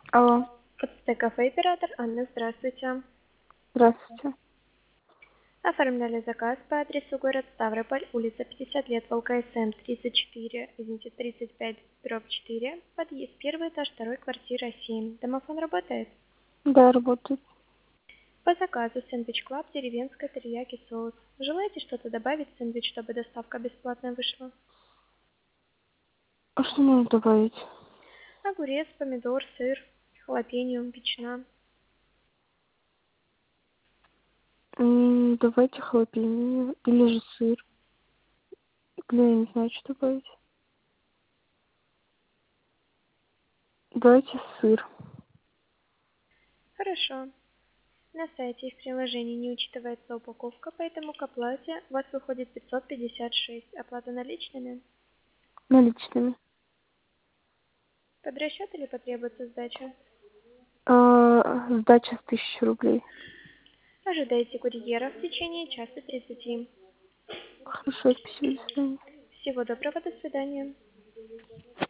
Алло, КФ оператор Анна, здравствуйте. здравствуйте. Оформляли заказ по адресу город Ставрополь, улица 50 лет, ВЛКСМ 34, извините, 35/4, подъезд, первый этаж, второй, квартира 7. Домофон работает? Да, работает. По заказу сэндвич клаб, деревенская терияки соус. Желаете что-то добавить в сэндвич, чтобы доставка бесплатно вышла? А что нужно добавить? Огурец, помидор, сыр, халапеньо, ветчина. Давайте халапеньо или же сыр. Или я не знаю, что добавить. Давайте сыр. Хорошо. На сайте и в приложении не учитывается упаковка, поэтому к оплате у вас выходит 556. Оплата наличными? Наличными. Под расчет или потребуется сдача? Сдача с 1000 рублей. Ожидайте курьера в течение часа 30. Хорошо, спасибо, до свидания. Всего доброго, до свидания.